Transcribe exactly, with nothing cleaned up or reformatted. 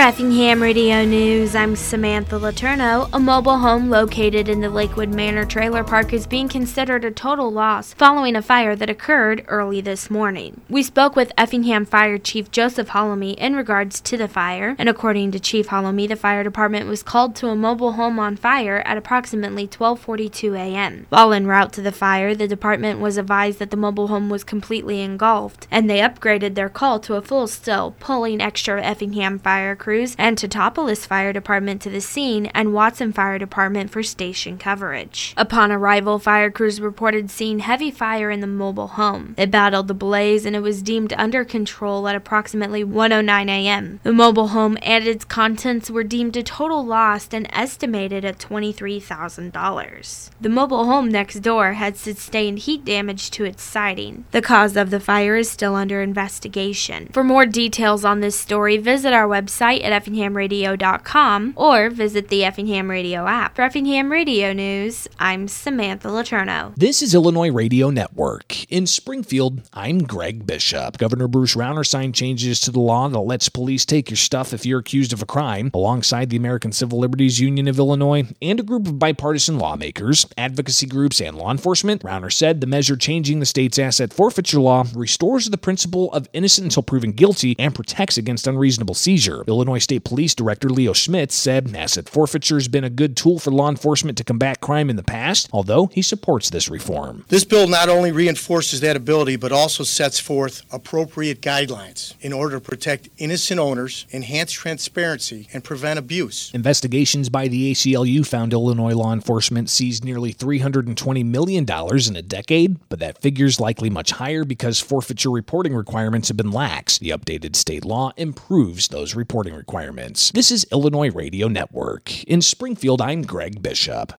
Effingham Radio News, I'm Samantha Letourneau. A mobile home located in the Lakewood Manor Trailer Park is being considered a total loss following a fire that occurred early this morning. We spoke with Effingham Fire Chief Joseph Hollamy in regards to the fire, and according to Chief Hollamy, the fire department was called to a mobile home on fire at approximately twelve forty-two a.m. While en route to the fire, the department was advised that the mobile home was completely engulfed, and they upgraded their call to a full still, pulling extra Effingham fire crews and Teutopolis Fire Department to the scene and Watson Fire Department for station coverage. Upon arrival, fire crews reported seeing heavy fire in the mobile home. They battled the blaze and it was deemed under control at approximately one oh nine a.m. The mobile home and its contents were deemed a total loss and estimated at twenty-three thousand dollars. The mobile home next door had sustained heat damage to its siding. The cause of the fire is still under investigation. For more details on this story, visit our website at effingham radio dot com or visit the Effingham Radio app. For Effingham Radio News, I'm Samantha Letourneau. This is Illinois Radio Network. In Springfield, I'm Greg Bishop. Governor Bruce Rauner signed changes to the law that lets police take your stuff if you're accused of a crime, alongside the American Civil Liberties Union of Illinois and a group of bipartisan lawmakers, advocacy groups, and law enforcement. Rauner said the measure changing the state's asset forfeiture law restores the principle of innocent until proven guilty and protects against unreasonable seizure. Illinois State Police Director Leo Schmitz said asset forfeiture has been a good tool for law enforcement to combat crime in the past, although he supports this reform. This bill not only reinforces that ability, but also sets forth appropriate guidelines in order to protect innocent owners, enhance transparency, and prevent abuse. Investigations by the A C L U found Illinois law enforcement seized nearly three hundred twenty million dollars in a decade, but that figure's likely much higher because forfeiture reporting requirements have been lax. The updated state law improves those reporting requirements. This is Illinois Radio Network. In Springfield, I'm Greg Bishop.